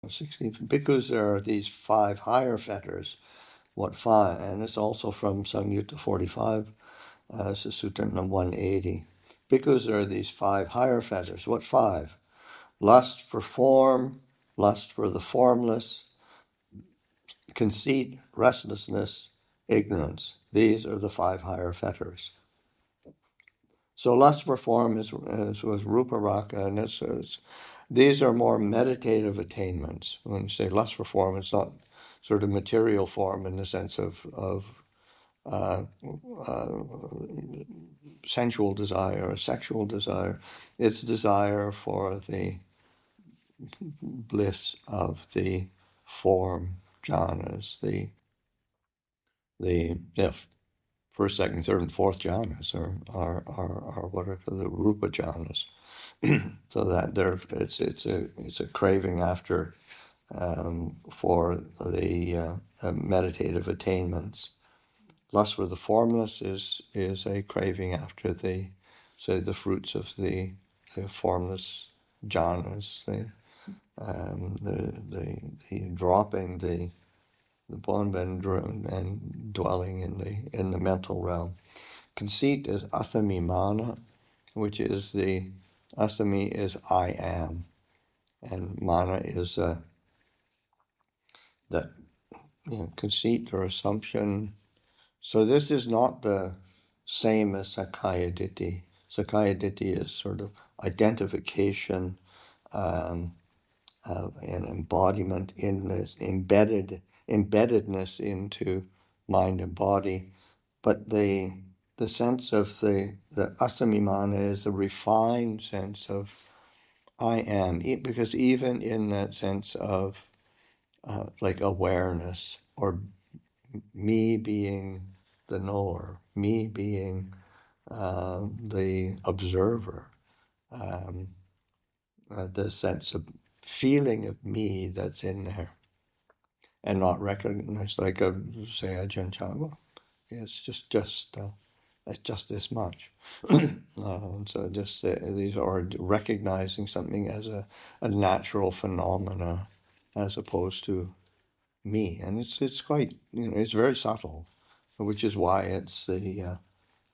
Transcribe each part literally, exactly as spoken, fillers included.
sixteen. Bhikkhus are these five higher fetters. What five? And it's also from Samyutta forty-five, uh, this is Sutta number one eighty. Bhikkhus are these five higher fetters. What five? Lust for form, lust for the formless, conceit, restlessness, ignorance. These are the five higher fetters. So lust for form is, is with Rupa Raka, and it's, it's, these are more meditative attainments. When you say lust for form, it's not sort of material form in the sense of, of uh, uh, sensual desire or sexual desire. It's desire for the bliss of the form jhanas, the the yeah, first, second, third, and fourth jhanas are are are, are what are the rupa jhanas. So that there, it's it's a it's a craving after um, for the uh, uh, meditative attainments. Lust for the formless is is a craving after the say the fruits of the, the formless jhanas, the um, the the the dropping the the born and, and dwelling in the in the mental realm. Conceit is athamimana, which is the asami is I am, and mana is uh, that you know, conceit or assumption. So this is not the same as Sakaya Ditti. Sakaya Ditti is sort of identification um, of an embodiment in this embedded embeddedness into mind and body, but the the sense of the the asamimana is a refined sense of I am, because even in that sense of uh, like awareness or me being the knower, me being uh, the observer, um, uh, the sense of feeling of me that's in there and not recognized, like a, say Ajahn Chah, it's just just uh, it's just this much. uh, so just uh, these are recognizing something as a, a natural phenomena as opposed to me, and it's it's quite you know it's very subtle, which is why it's the uh,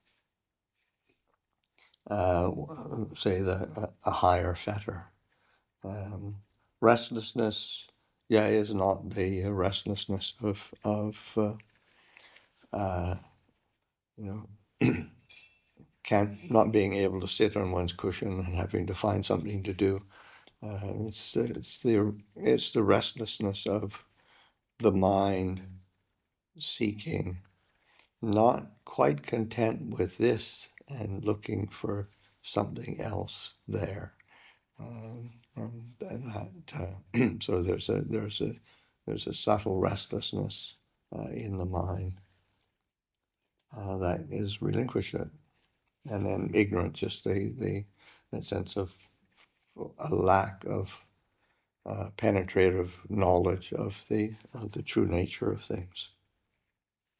uh, say the a higher fetter. Um, restlessness, yeah, is not the restlessness of of uh, uh, you know can't not being able to sit on one's cushion and having to find something to do. Uh, it's it's the it's the restlessness of the mind seeking, not quite content with this and looking for something else there. Um, and that, uh, so there's a there's a there's a subtle restlessness uh, in the mind uh, that is relinquished, and then ignorance, just the the, the sense of a lack of uh, penetrative knowledge of the of the true nature of things.